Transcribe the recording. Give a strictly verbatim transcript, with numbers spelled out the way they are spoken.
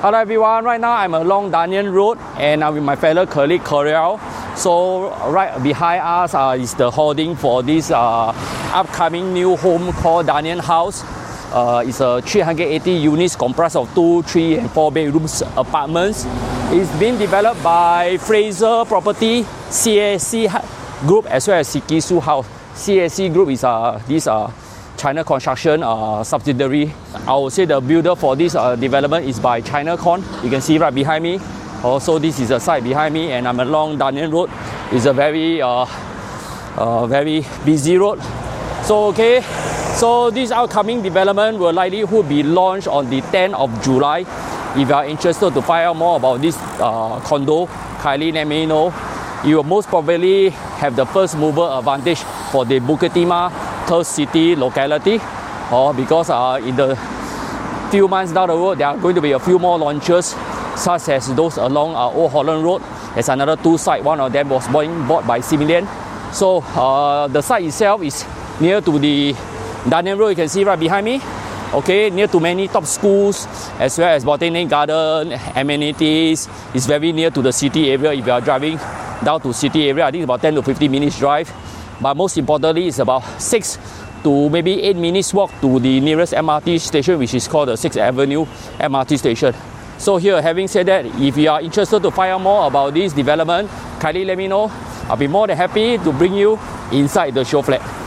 Hello everyone, right now I'm along Dalian Road and I'm with my fellow colleague Coryell. So right behind us uh, is the hoarding for this uh, upcoming new home called Dalian House. Uh, it's a three hundred eighty units comprised of two, three and four bedrooms apartments. It's been developed by Fraser Property, C A C Group as well as Sikisu House. C A C Group is uh, this uh, China Construction uh, subsidiary. I would say the builder for this uh, development is by Chinacon. You can see right behind me. Also, this is a site behind me, and I'm along Dalian Road. It's a very, uh, uh, very busy road. So, okay. So this upcoming development will likely be launched on the tenth of July. If you are interested to find out more about this uh, condo, kindly let me know. You will most probably have the first mover advantage for the Bukit Timah Third City locality, or because uh, in the few months down the road there are going to be a few more launches, such as those along uh, Old Holland Road. There's another two sites. One of them was being bought by Similan. So uh, the site itself is near to the Dalian Road. You can see right behind me. Okay, near to many top schools as well as Botanic Garden amenities. It's very near to the city area. If you are driving down to city area, I think it's about ten to fifteen minutes drive. But most importantly, it's about six to maybe eight minutes walk to the nearest M R T station, which is called the sixth Avenue M R T station. So here, having said that, if you are interested to find out more about this development, kindly let me know. I'll be more than happy to bring you inside the show flat.